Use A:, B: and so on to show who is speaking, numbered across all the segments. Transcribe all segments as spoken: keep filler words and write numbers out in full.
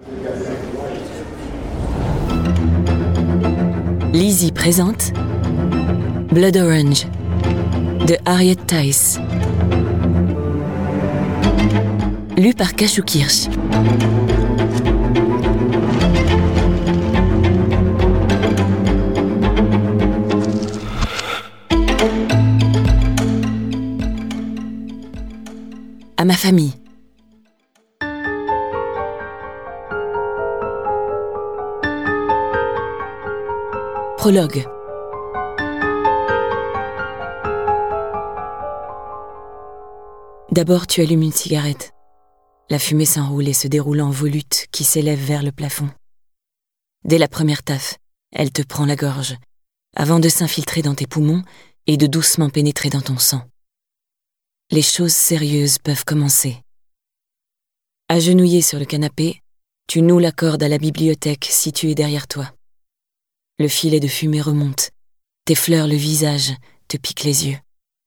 A: Lizzie présente Blood Orange de Harriet Tice. Lu par Cachou Kirsch. À ma famille. Prologue. D'abord, tu allumes une cigarette. La fumée s'enroule et se déroule en volutes qui s'élèvent vers le plafond. Dès la première taffe, elle te prend la gorge, avant de s'infiltrer dans tes poumons et de doucement pénétrer dans ton sang. Les choses sérieuses peuvent commencer. Agenouillé sur le canapé, tu noues la corde à la bibliothèque située derrière toi. Le filet de fumée remonte, t'effleure le visage, te pique les yeux.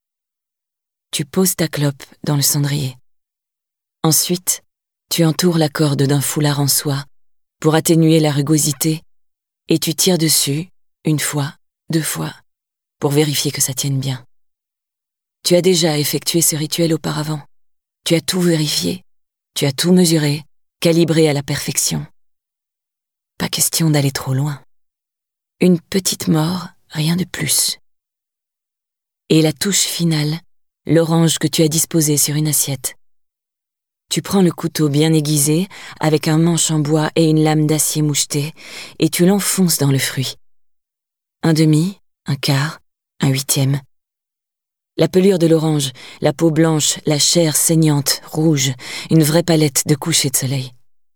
A: Tu poses ta clope dans le cendrier. Ensuite, tu entoures la corde d'un foulard en soie pour atténuer la rugosité et tu tires dessus, une fois, deux fois, pour vérifier que ça tienne bien. Tu as déjà effectué ce rituel auparavant. Tu as tout vérifié, tu as tout mesuré, calibré à la perfection. Pas question d'aller trop loin. Une petite mort, rien de plus. Et la touche finale, l'orange que tu as disposé sur une assiette. Tu prends le couteau bien aiguisé, avec un manche en bois et une lame d'acier mouchetée, et tu l'enfonces dans le fruit. Un demi, un quart, un huitième. La pelure de l'orange, la peau blanche, la chair saignante, rouge, une vraie palette de coucher de soleil.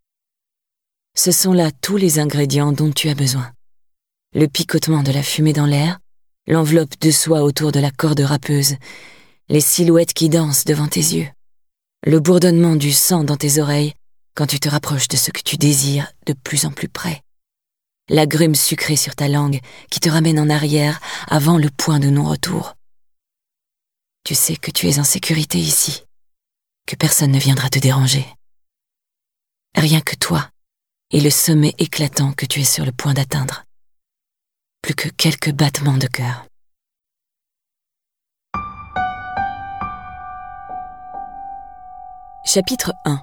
A: Ce sont là tous les ingrédients dont tu as besoin. Le picotement de la fumée dans l'air, l'enveloppe de soie autour de la corde râpeuse, les silhouettes qui dansent devant tes yeux, le bourdonnement du sang dans tes oreilles quand tu te rapproches de ce que tu désires de plus en plus près, l'agrume sucré sur ta langue qui te ramène en arrière avant le point de non-retour. Tu sais que tu es en sécurité ici, que personne ne viendra te déranger. Rien que toi et le sommet éclatant que tu es sur le point d'atteindre. Plus que quelques battements de cœur. Chapitre un.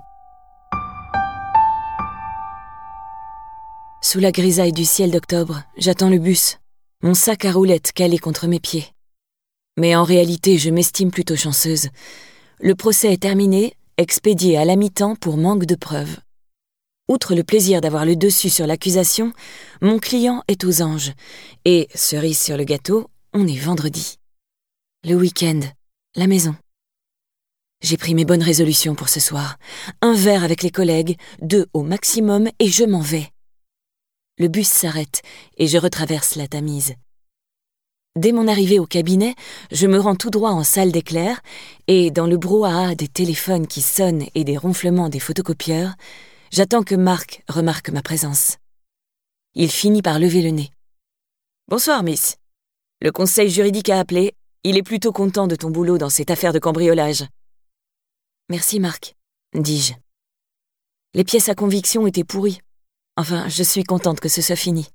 A: Sous la grisaille du ciel d'octobre, j'attends le bus, mon sac à roulettes calé contre mes pieds. Mais en réalité, je m'estime plutôt chanceuse. Le procès est terminé, expédié à la mi-temps pour manque de preuves. Outre le plaisir d'avoir le dessus sur l'accusation, mon client est aux anges. Et, cerise sur le gâteau, on est vendredi. Le week-end, la maison. J'ai pris mes bonnes résolutions pour ce soir. Un verre avec les collègues, deux au maximum, et je m'en vais. Le bus s'arrête et je retraverse la Tamise. Dès mon arrivée au cabinet, je me rends tout droit en salle d'éclair et, dans le brouhaha des téléphones qui sonnent et des ronflements des photocopieurs, j'attends que Marc remarque ma présence. Il finit par lever le nez. « Bonsoir, miss. Le conseil juridique a appelé. Il est plutôt content de ton boulot dans cette affaire de cambriolage. » « Merci, Marc, » dis-je. Les pièces à conviction étaient pourries. Enfin, je suis contente que ce soit fini.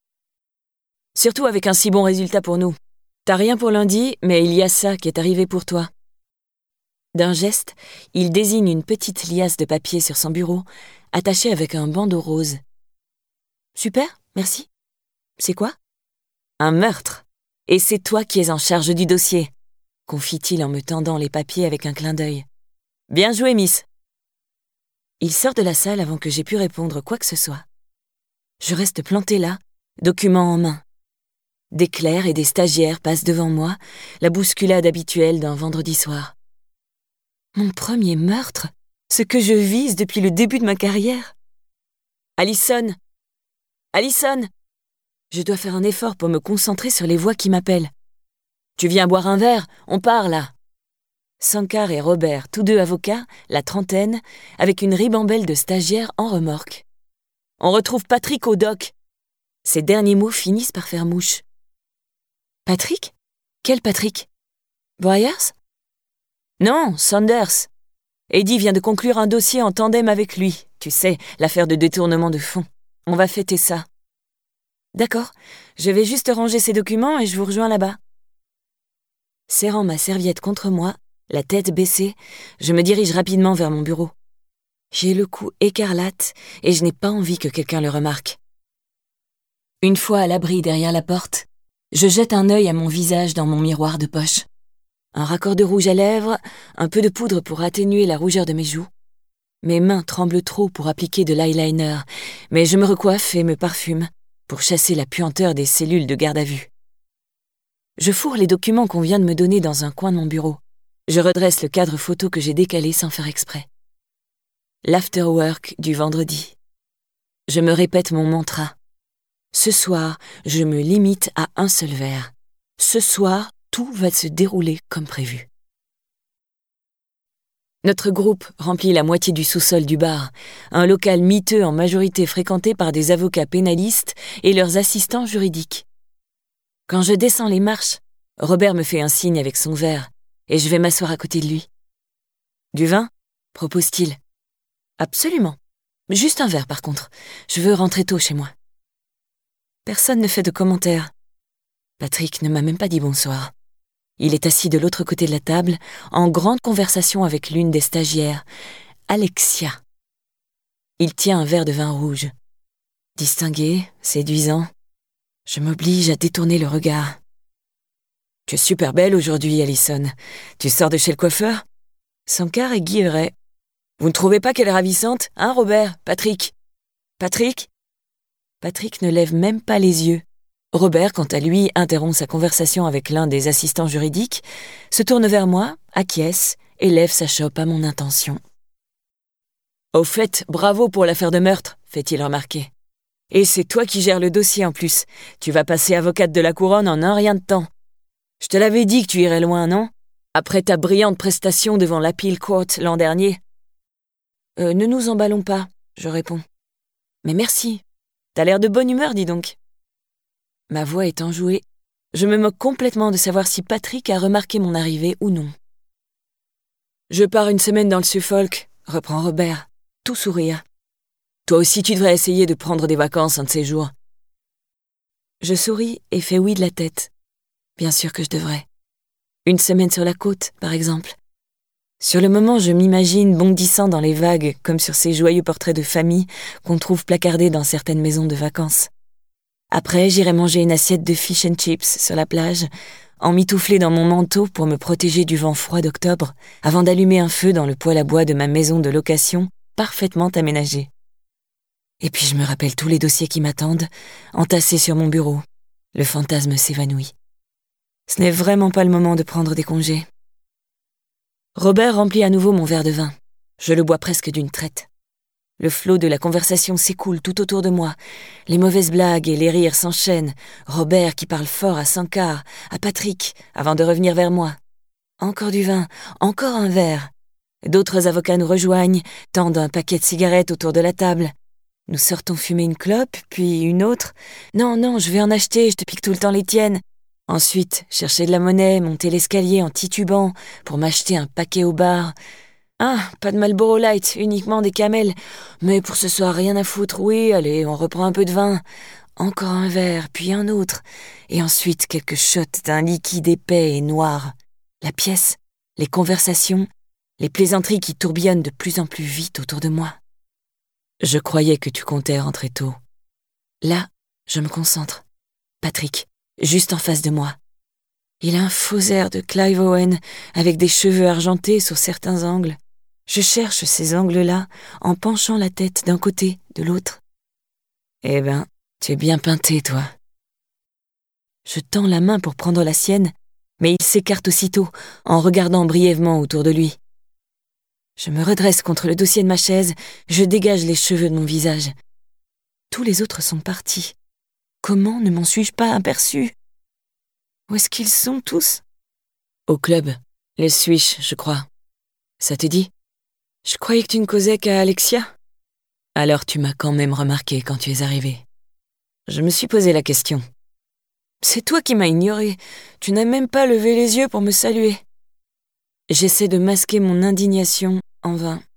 A: Surtout avec un si bon résultat pour nous. T'as rien pour lundi, mais il y a ça qui est arrivé pour toi. D'un geste, il désigne une petite liasse de papier sur son bureau, attachée avec un bandeau rose. Super, merci. C'est quoi? Un meurtre. Et c'est toi qui es en charge du dossier, confie-t-il en me tendant les papiers avec un clin d'œil. Bien joué, miss. Il sort de la salle avant que j'aie pu répondre quoi que ce soit. Je reste plantée là, document en main. Des clercs et des stagiaires passent devant moi, la bousculade habituelle d'un vendredi soir. Mon premier meurtre, ce que je vise depuis le début de ma carrière. Alison! Alison! Je dois faire un effort pour me concentrer sur les voix qui m'appellent. Tu viens boire un verre? On part là. Sankar et Robert, tous deux avocats, la trentaine, avec une ribambelle de stagiaires en remorque. On retrouve Patrick au doc. Ces derniers mots finissent par faire mouche. Patrick? Quel Patrick? Boyers? Non, Saunders. Eddie vient de conclure un dossier en tandem avec lui, Tu sais, l'affaire de détournement de fonds. On va fêter ça. D'accord, je vais juste ranger ces documents et je vous rejoins là-bas. Serrant ma serviette contre moi, la tête baissée, je me dirige rapidement vers mon bureau. J'ai le cou écarlate et je n'ai pas envie que quelqu'un le remarque. Une fois à l'abri derrière la porte, je jette un œil à mon visage dans mon miroir de poche. Un raccord de rouge à lèvres, un peu de poudre pour atténuer la rougeur de mes joues. Mes mains tremblent trop pour appliquer de l'eyeliner, mais je me recoiffe et me parfume pour chasser la puanteur des cellules de garde à vue. Je fourre les documents qu'on vient de me donner dans un coin de mon bureau. Je redresse le cadre photo que j'ai décalé sans faire exprès. L'afterwork du vendredi. Je me répète mon mantra. Ce soir, je me limite à un seul verre. Ce soir, tout va se dérouler comme prévu. Notre groupe remplit la moitié du sous-sol du bar, un local miteux en majorité fréquenté par des avocats pénalistes et leurs assistants juridiques. Quand je descends les marches, Robert me fait un signe avec son verre et je vais m'asseoir à côté de lui. « Du vin ?» propose-t-il. « Absolument. Juste un verre par contre. Je veux rentrer tôt chez moi. » Personne ne fait de commentaires. Patrick ne m'a même pas dit bonsoir. Il est assis de l'autre côté de la table, en grande conversation avec l'une des stagiaires, Alexia. Il tient un verre de vin rouge. Distingué, séduisant. Je m'oblige à détourner le regard. « Tu es super belle aujourd'hui, Alison. Tu sors de chez le coiffeur ?» Sankar et Guilleret. « Vous ne trouvez pas qu'elle est ravissante, hein, Robert, Patrick ?»« Patrick ?» Patrick ne lève même pas les yeux. Robert, quant à lui, interrompt sa conversation avec l'un des assistants juridiques, se tourne vers moi, acquiesce et lève sa chope à mon intention. « Au fait, bravo pour l'affaire de meurtre, fait-il remarquer. Et c'est toi qui gères le dossier en plus. Tu vas passer avocate de la couronne en un rien de temps. Je te l'avais dit que tu irais loin, non? Après ta brillante prestation devant l'Appeal Court l'an dernier. Euh, ne nous emballons pas, je réponds. Mais merci. T'as l'air de bonne humeur, dis donc. Ma voix est enjouée. Je me moque complètement de savoir si Patrick a remarqué mon arrivée ou non. Je pars une semaine dans le Suffolk, reprend Robert, tout sourire. Toi aussi tu devrais essayer de prendre des vacances un de ces jours. Je souris et fais oui de la tête. Bien sûr que je devrais. Une semaine sur la côte, par exemple. Sur le moment, je m'imagine bondissant dans les vagues comme sur ces joyeux portraits de famille qu'on trouve placardés dans certaines maisons de vacances. Après, j'irai manger une assiette de fish and chips sur la plage, emmitouflée dans mon manteau pour me protéger du vent froid d'octobre, avant d'allumer un feu dans le poêle à bois de ma maison de location, parfaitement aménagée. Et puis je me rappelle tous les dossiers qui m'attendent, entassés sur mon bureau. Le fantasme s'évanouit. Ce n'est vraiment pas le moment de prendre des congés. Robert remplit à nouveau mon verre de vin. Je le bois presque d'une traite. Le flot de la conversation s'écoule tout autour de moi. Les mauvaises blagues et les rires s'enchaînent. Robert qui parle fort à Sankar, à Patrick, avant de revenir vers moi. Encore du vin, encore un verre. D'autres avocats nous rejoignent, tendent un paquet de cigarettes autour de la table. Nous sortons fumer une clope, puis une autre. Non, non, je vais en acheter, je te pique tout le temps les tiennes. Ensuite, chercher de la monnaie, monter l'escalier en titubant pour m'acheter un paquet au bar. Ah, pas de Marlboro Light, uniquement des Camels. Mais pour ce soir, rien à foutre. Oui, allez, on reprend un peu de vin. Encore un verre, puis un autre. Et ensuite, quelques shots d'un liquide épais et noir. La pièce, les conversations, les plaisanteries qui tourbillonnent de plus en plus vite autour de moi. Je croyais que tu comptais rentrer tôt. Là, je me concentre. Patrick, juste en face de moi. Il a un faux air de Clive Owen, avec des cheveux argentés sur certains angles. Je cherche ces angles-là en penchant la tête d'un côté, de l'autre. Eh ben, tu es bien peinté, toi. Je tends la main pour prendre la sienne, mais il s'écarte aussitôt, en regardant brièvement autour de lui. Je me redresse contre le dossier de ma chaise, je dégage les cheveux de mon visage. Tous les autres sont partis. Comment ne m'en suis-je pas aperçu? Où est-ce qu'ils sont tous? Au club, les Swish, je crois. Ça te dit? Je croyais que tu ne causais qu'à Alexia. Alors tu m'as quand même remarqué quand tu es arrivé. Je me suis posé la question. C'est toi qui m'as ignoré. Tu n'as même pas levé les yeux pour me saluer. J'essaie de masquer mon indignation en vain.